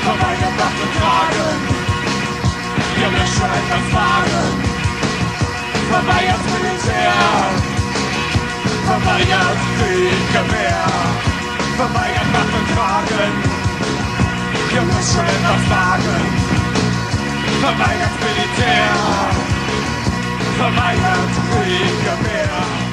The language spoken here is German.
verweigert Waffen tragen, wir möchten etwas wagen, verweigert Militär, verweigert Krieg, Gewehr, verweigert Waffen tragen, wir müssen etwas wagen, verweigert Militär, verweigert Krieg, Gewehr.